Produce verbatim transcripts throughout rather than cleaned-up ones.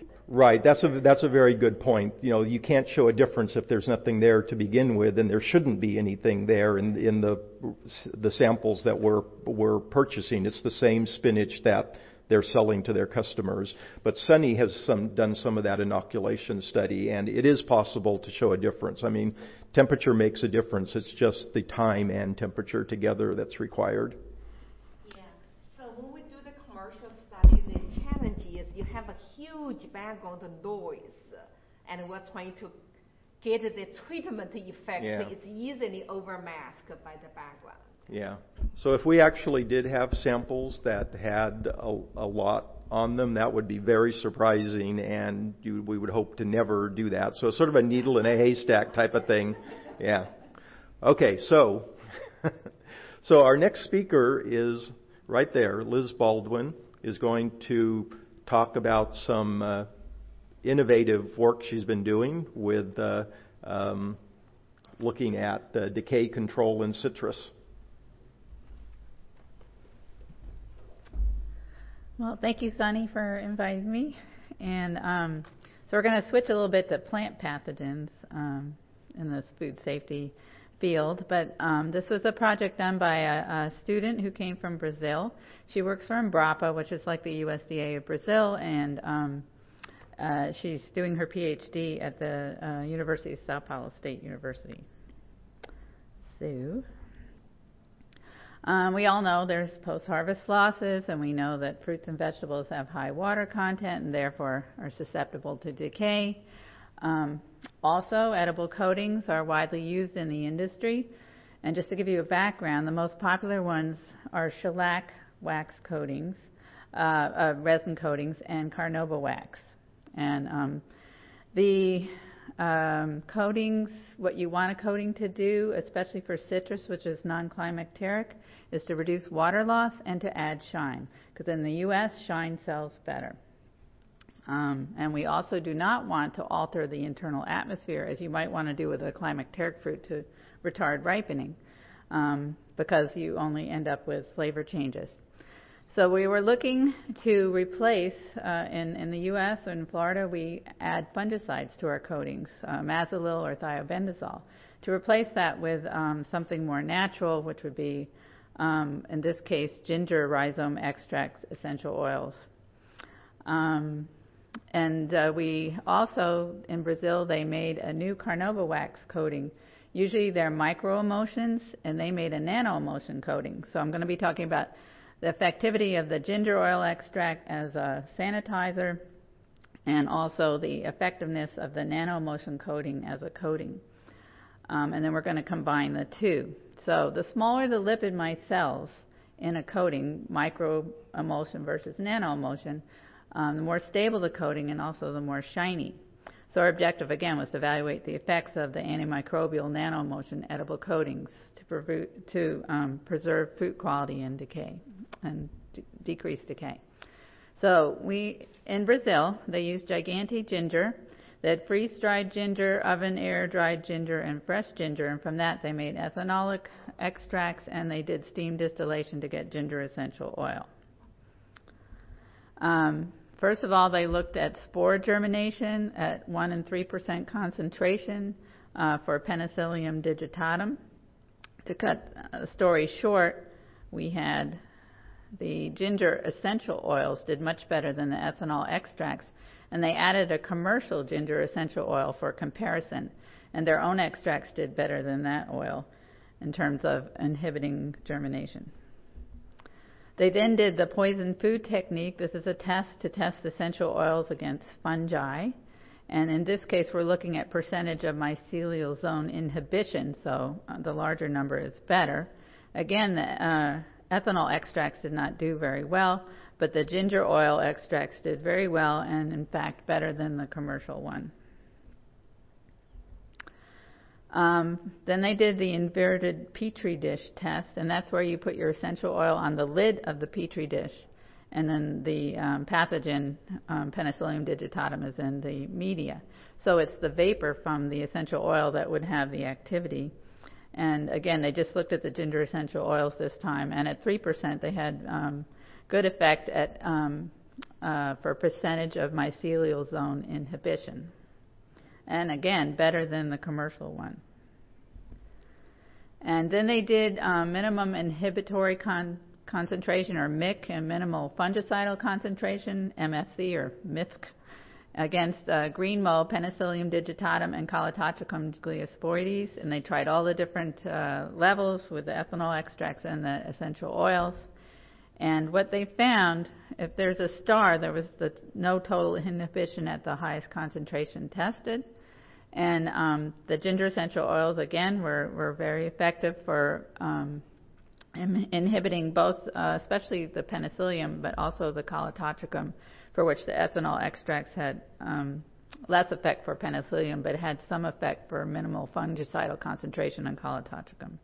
Right. That's a that's a very good point. You know, you can't show a difference if there's nothing there to begin with, and there shouldn't be anything there in in the the samples that we're we're purchasing. It's the same spinach that they're selling to their customers. But Sunny has some done some of that inoculation study, and it is possible to show a difference. I mean, temperature makes a difference. It's just the time and temperature together that's required. Yeah. So when we do the commercial study, the challenge is you have a huge background noise, and we're trying to get the treatment effect. Yeah. It's easily overmasked by the background. Yeah. So if we actually did have samples that had a, a lot on them, that would be very surprising, and you, we would hope to never do that. So it's sort of a needle in a haystack type of thing. Yeah. Okay, so so our next speaker is right there. Liz Baldwin is going to talk about some uh, innovative work she's been doing with uh, um, looking at uh, decay control in citrus. Well, thank you, Sunny, for inviting me. And um, so we're going to switch a little bit to plant pathogens um, in this food safety field. But um, this was a project done by a, a student who came from Brazil. She works for Embrapa, which is like the U S D A of Brazil, and um, uh, she's doing her PhD at the uh, University of Sao Paulo State University. So... Um, we all know there's post-harvest losses, and we know that fruits and vegetables have high water content and therefore are susceptible to decay. Um, also, edible coatings are widely used in the industry. And just to give you a background, the most popular ones are shellac wax coatings, uh, uh, resin coatings, and carnauba wax. And um, the um, coatings, what you want a coating to do, especially for citrus, which is non-climacteric, is to reduce water loss and to add shine, because in the U S, shine sells better. Um, and we also do not want to alter the internal atmosphere, as you might want to do with a climacteric fruit to retard ripening, um, because you only end up with flavor changes. So we were looking to replace, uh, in, in the U S or in Florida, we add fungicides to our coatings, uh, Mazalil or thiobendazole, to replace that with um, something more natural, which would be, um, in this case, ginger rhizome extracts, essential oils. Um, and uh, we also, in Brazil, they made a new carnauba wax coating. Usually they're micro-emulsions, and they made a nano-emulsion coating. So I'm going to be talking about the effectivity of the ginger oil extract as a sanitizer, and also the effectiveness of the nano-emulsion coating as a coating. Um, and then we're going to combine the two. So the smaller the lipid micelles in a coating, micro-emulsion versus nano-emulsion, um, the more stable the coating and also the more shiny. So our objective, again, was to evaluate the effects of the antimicrobial nano-emulsion edible coatings to, prevu- to um, preserve fruit quality and decay and d- decrease decay. So we, in Brazil, they used Gigante ginger. They had freeze-dried ginger, oven air-dried ginger, and fresh ginger, and from that they made ethanolic extracts, and they did steam distillation to get ginger essential oil. Um, first of all, they looked at spore germination at one and three percent concentration uh, for Penicillium digitatum. To cut the story short, we had the ginger essential oils did much better than the ethanol extracts, and they added a commercial ginger essential oil for comparison, and their own extracts did better than that oil in terms of inhibiting germination. They then did the poison food technique. This is a test to test essential oils against fungi, and in this case we're looking at percentage of mycelial zone inhibition, so uh, the larger number is better. Again, the uh, ethanol extracts did not do very well, but the ginger oil extracts did very well, and in fact better than the commercial one. Um, then they did the inverted petri dish test, and that's where you put your essential oil on the lid of the petri dish, and then the um, pathogen, um, Penicillium digitatum, is in the media. So it's the vapor from the essential oil that would have the activity. And again, they just looked at the ginger essential oils this time, and at three percent they had um, good effect at um, uh, for percentage of mycelial zone inhibition. And again, better than the commercial one. And then they did um, minimum inhibitory con- concentration, or M I C, and minimal fungicidal concentration, M F C or M I F C, against uh, green mold, Penicillium digitatum, and Calototricum gliosporides. And they tried all the different uh, levels with the ethanol extracts and the essential oils. And what they found, if there's a star, there was the no total inhibition at the highest concentration tested. And um, the ginger essential oils, again, were, were very effective for um, in, inhibiting both, uh, especially the penicillium, but also the Calototricum, for which the ethanol extracts had um, less effect for penicillium, but had some effect for minimal fungicidal concentration on Calototricum.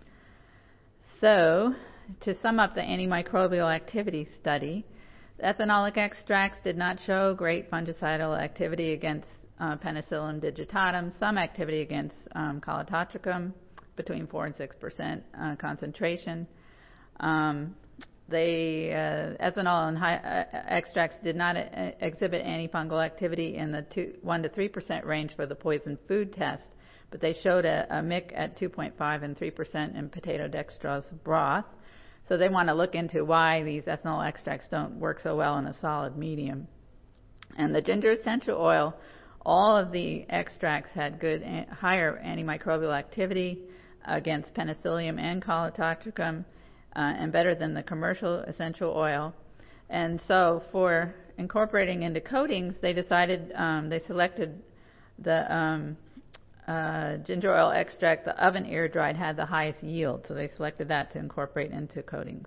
So, to sum up the antimicrobial activity study, the ethanolic extracts did not show great fungicidal activity against uh, Penicillium digitatum, some activity against um, Calototricum, between four and six percent uh, concentration. Um, they, uh, ethanol and high, uh, extracts did not uh, exhibit antifungal activity in the two, one to three percent range for the poison food test, but they showed a, a M I C at two point five and three percent in potato dextrose broth. So they want to look into why these ethanol extracts don't work so well in a solid medium. And the ginger essential oil, all of the extracts had good, higher antimicrobial activity against penicillium and Calototricum, uh, and better than the commercial essential oil. And so for incorporating into coatings, they decided, um, they selected the um, uh, ginger oil extract, the oven air dried, had the highest yield, so they selected that to incorporate into coatings.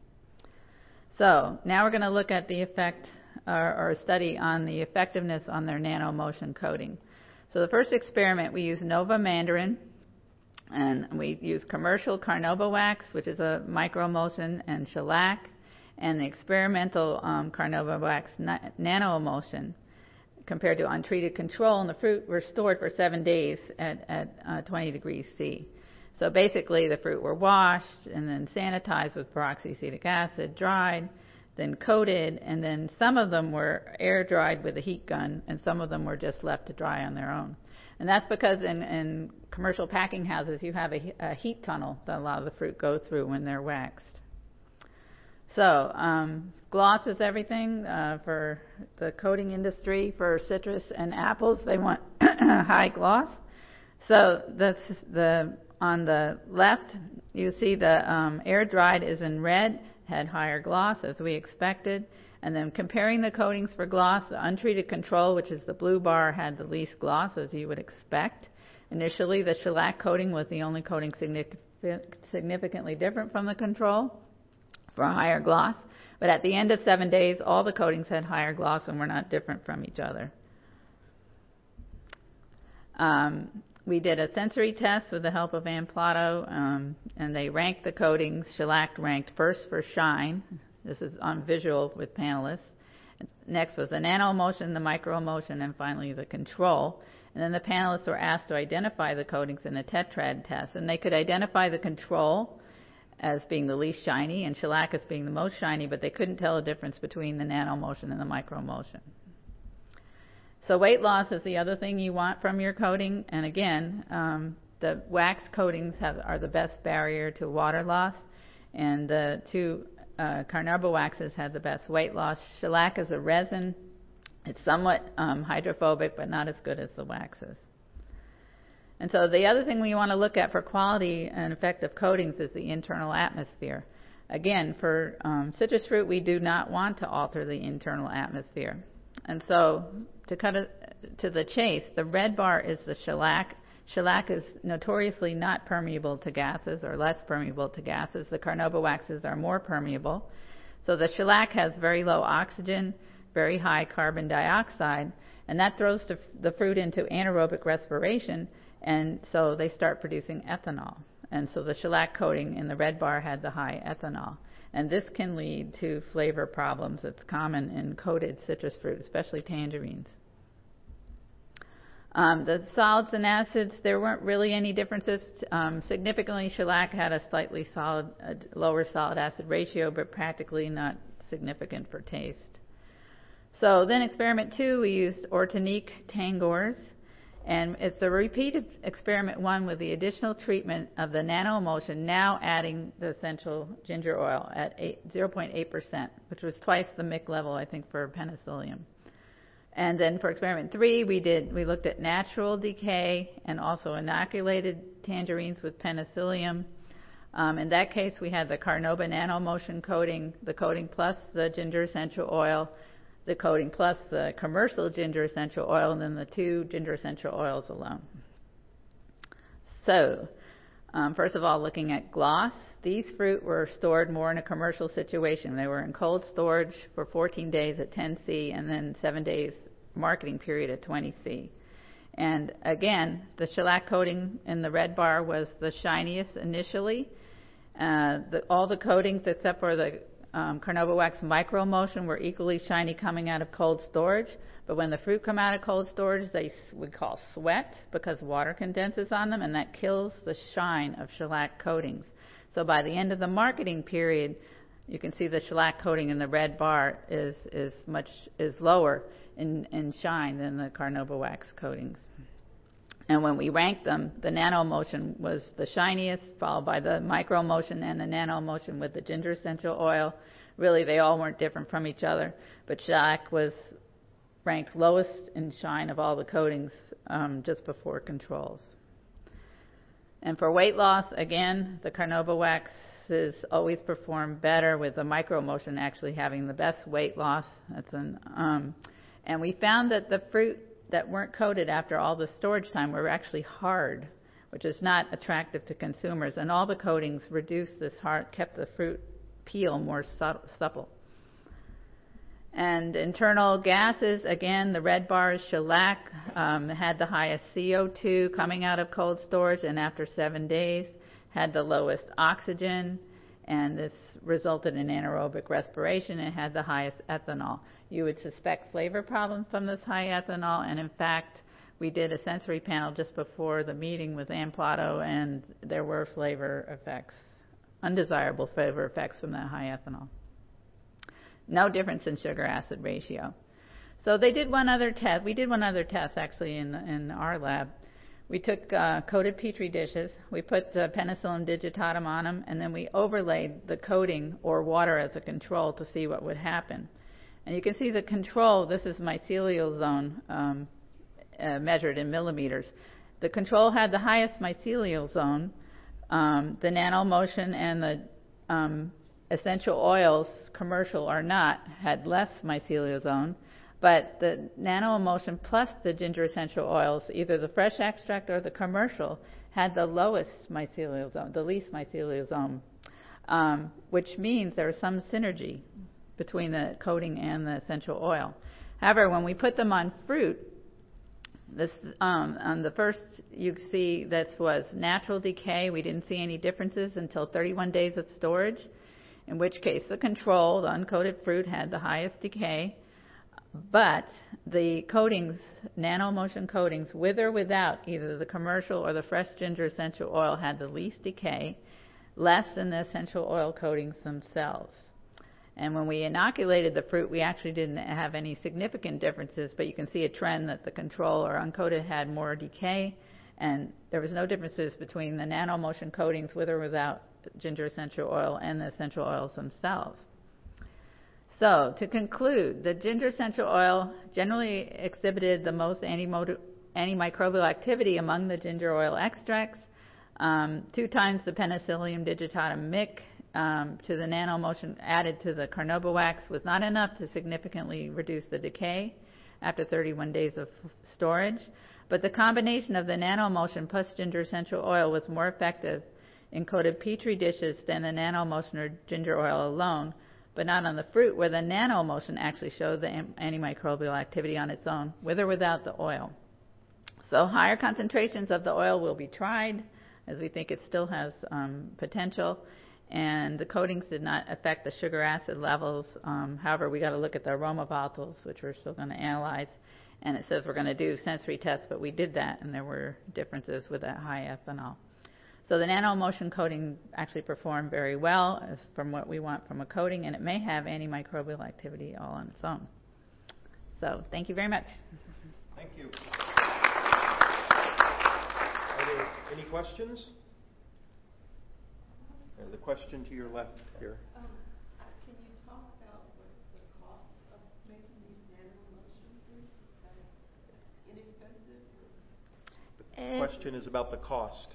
So now we're going to look at the effect, or, or study on the effectiveness on their nanoemulsion coating. So the first experiment, we used Nova Mandarin, and we used commercial carnauba wax, which is a microemulsion, and shellac, and the experimental um, carnauba wax na- nanoemulsion, compared to untreated control, and the fruit were stored for seven days at, at uh, twenty degrees C. So basically the fruit were washed and then sanitized with peroxyacetic acid, dried, then coated, and then some of them were air dried with a heat gun, and some of them were just left to dry on their own. And that's because in, in commercial packing houses you have a, a heat tunnel that a lot of the fruit go through when they're waxed. So, um, gloss is everything uh, for the coating industry. For citrus and apples, they want high gloss. So that's the on the left, you see the um, air dried is in red, had higher gloss as we expected. And then comparing the coatings for gloss, the untreated control, which is the blue bar, had the least gloss as you would expect. Initially, the shellac coating was the only coating significantly different from the control for a higher gloss. But at the end of seven days, all the coatings had higher gloss and were not different from each other. Um, we did a sensory test with the help of Ann Plato, um, and they ranked the coatings. Shellac ranked first for shine. This is on visual with panelists. Next was the nanoemulsion, the microemulsion, and finally the control. And then the panelists were asked to identify the coatings in a tetrad test. And they could identify the control as being the least shiny and shellac as being the most shiny, but they couldn't tell the difference between the nanoemulsion and the microemulsion. So weight loss is the other thing you want from your coating. And again, um, the wax coatings have, are the best barrier to water loss. And the two uh, carnauba waxes had the best weight loss. Shellac is a resin. It's somewhat um, hydrophobic, but not as good as the waxes. And so the other thing we want to look at for quality and effective coatings is the internal atmosphere. Again, for um, citrus fruit, we do not want to alter the internal atmosphere. And so to cut it to the chase, the red bar is the shellac. Shellac is notoriously not permeable to gases, or less permeable to gases. The carnauba waxes are more permeable. So the shellac has very low oxygen, very high carbon dioxide, and that throws the fruit into anaerobic respiration, and so they start producing ethanol. And so the shellac coating in the red bar had the high ethanol. And this can lead to flavor problems. It's common in coated citrus fruit, especially tangerines. Um, the solids and acids, there weren't really any differences. Um, significantly, shellac had a slightly solid, uh, lower solid acid ratio, but practically not significant for taste. So then experiment two, we used Ortonique tangors, and it's a repeat of experiment one with the additional treatment of the nanoemulsion, now adding the essential ginger oil at zero point eight percent, which was twice the M I C level, I think, for penicillium. And then for experiment three, we did we looked at natural decay and also inoculated tangerines with penicillium. Um, in that case, we had the Carnauba nanoemulsion coating, the coating plus the ginger essential oil, the coating plus the commercial ginger essential oil, and then the two ginger essential oils alone. So, um, first of all, looking at gloss, these fruit were stored more in a commercial situation. They were in cold storage for fourteen days at ten C and then seven days marketing period at twenty C. And again, the shellac coating in the red bar was the shiniest initially. Uh, the, all the coatings except for the Um, Carnauba wax microemulsion were equally shiny coming out of cold storage, but when the fruit come out of cold storage, they we call sweat because water condenses on them, and that kills the shine of shellac coatings. So by the end of the marketing period, you can see the shellac coating in the red bar is is much is lower in, in shine than the Carnauba wax coatings. And when we ranked them, the nanoemulsion was the shiniest, followed by the microemulsion and the nanoemulsion with the ginger essential oil. Really, they all weren't different from each other, but shellac was ranked lowest in shine of all the coatings, um, just before controls. And for weight loss, again, the Carnauba waxes always perform better, with the microemulsion actually having the best weight loss. That's an, um, and we found that the fruit that weren't coated after all the storage time were actually hard, which is not attractive to consumers. And all the coatings reduced this hard, kept the fruit peel more supple. And internal gases, again, the red bar is shellac, um, had the highest C O two coming out of cold storage, and after seven days had the lowest oxygen, and this resulted in anaerobic respiration. It had the highest ethanol. You would suspect flavor problems from this high ethanol, and in fact, we did a sensory panel just before the meeting with Ann Plato, and there were flavor effects, undesirable flavor effects from that high ethanol. No difference in sugar-acid ratio. So they did one other test. We did one other test, actually, in, in our lab. We took uh, coated Petri dishes, we put the Penicillium digitatum on them, and then we overlaid the coating or water as a control to see what would happen. And you can see the control, this is mycelial zone um, uh, measured in millimeters. The control had the highest mycelial zone. Um, the nanoemulsion and the um, essential oils, commercial or not, had less mycelial zone. But the nanoemulsion plus the ginger essential oils, either the fresh extract or the commercial, had the lowest mycelial zone, the least mycelial zone, um, which means there was some synergy between the coating and the essential oil. However, when we put them on fruit, this um, on the first, you see this was natural decay. We didn't see any differences until thirty-one days of storage, in which case the control, the uncoated fruit, had the highest decay. But the coatings, nanoemulsion coatings, with or without either the commercial or the fresh ginger essential oil, had the least decay, less than the essential oil coatings themselves. And when we inoculated the fruit, we actually didn't have any significant differences, but you can see a trend that the control or uncoated had more decay, and there was no differences between the nanoemulsion coatings with or without ginger essential oil and the essential oils themselves. So, to conclude, the ginger essential oil generally exhibited the most antimicrobial activity among the ginger oil extracts, um, two times the Penicillium digitatum M I C um, to the nanoemulsion added to the Carnauba wax was not enough to significantly reduce the decay after thirty-one days of storage, but the combination of the nanoemulsion plus ginger essential oil was more effective in coated Petri dishes than the nanoemulsion or ginger oil alone, but not on the fruit, where the nanoemulsion actually showed the antimicrobial activity on its own, with or without the oil. So higher concentrations of the oil will be tried, as we think it still has um, potential, and the coatings did not affect the sugar acid levels. Um, however, we got to look at the aroma volatiles, which we're still going to analyze, and it says we're going to do sensory tests, but we did that, and there were differences with that high ethanol. So the nanoemulsion coating actually performed very well as from what we want from a coating, and it may have antimicrobial activity all on its own. So thank you very much. Thank you. Are there any questions? There's a question to your left here. Um, can you talk about what the cost of making these nano-emulsion is? Is that inexpensive? The question is about the cost.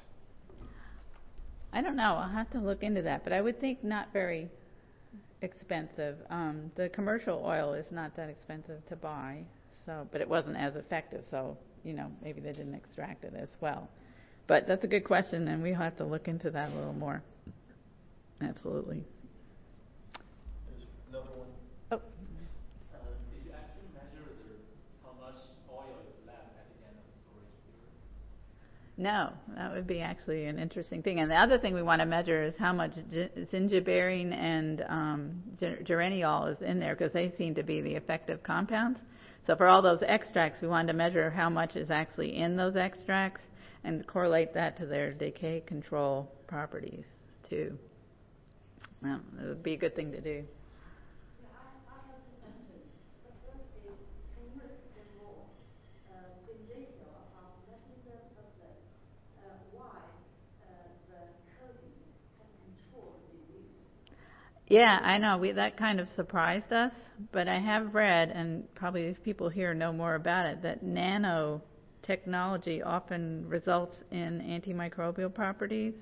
I don't know. I'll have to look into that, but I would think not very expensive. Um, the commercial oil is not that expensive to buy, so but it wasn't as effective. So you know, maybe they didn't extract it as well. But that's a good question, and we'll have to look into that a little more. Absolutely. There's another one. Oh. Uh, did you actually measure the, how much oil is left at the end of the storage period? No, that would be actually an interesting thing. And the other thing we want to measure is how much zingiberine and um, geraniol is in there, because they seem to be the effective compounds. So for all those extracts, we wanted to measure how much is actually in those extracts and correlate that to their decay control properties too. Well, it would be a good thing to do. Yeah, I, I have two questions. The first is, can you explain more uh, in detail about the mechanism of the, uh, why uh, the coating can control the disease? Yeah, I know. We, that kind of surprised us, but I have read, and probably these people here know more about it, that nanotechnology often results in antimicrobial properties.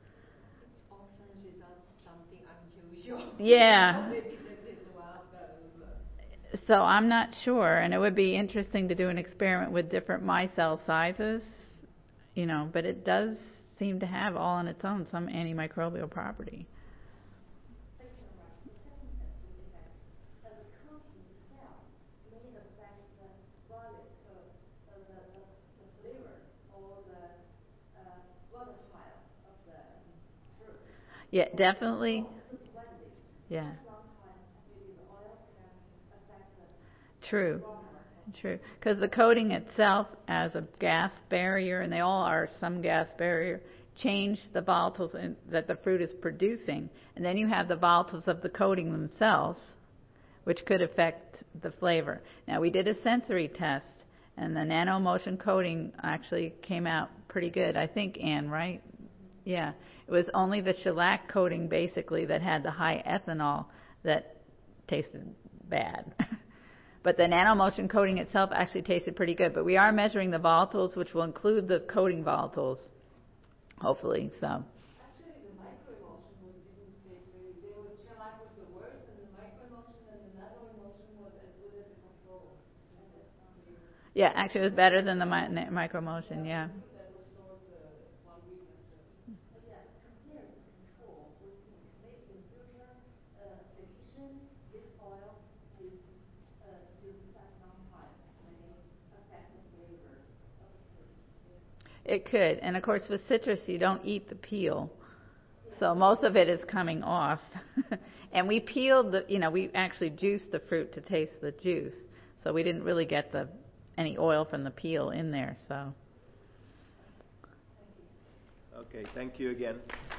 Yeah. So I'm not sure, and it would be interesting to do an experiment with different micelle sizes, you know, but it does seem to have all on its own some antimicrobial property. Thank you very much. The second question is that uh, the coating itself may affect the violet, uh, uh, the, the, the flavor or the uh, volatile of the fruit. Yeah, definitely. Yeah. True. True. Because the coating itself as a gas barrier, and they all are some gas barrier, change the volatiles in, that the fruit is producing. And then you have the volatiles of the coating themselves, which could affect the flavor. Now, we did a sensory test, and the nano-emulsion coating actually came out pretty good. I think, Anne, right? Yeah. It was only the shellac coating, basically, that had the high ethanol that tasted bad. But the nano-emulsion coating itself actually tasted pretty good. But we are measuring the volatiles, which will include the coating volatiles, hopefully. So. Actually, the microemulsion was didn't taste really. There was shellac was the worst, and the microemulsion and the nano-emulsion was as good as the control. Yeah, actually, it was better than the mi- microemulsion. Yeah. That was for the one week actually. But yeah, compared to control, we think maybe in future uh, addition this oil is uh, used such long time may affect the flavor of the fruits. It could. And of course, with citrus, you don't eat the peel. So most of it is coming off. And we peeled the, you know, we actually juiced the fruit to taste the juice. So we didn't really get the any oil from the peel in there. So. Okay, thank you again.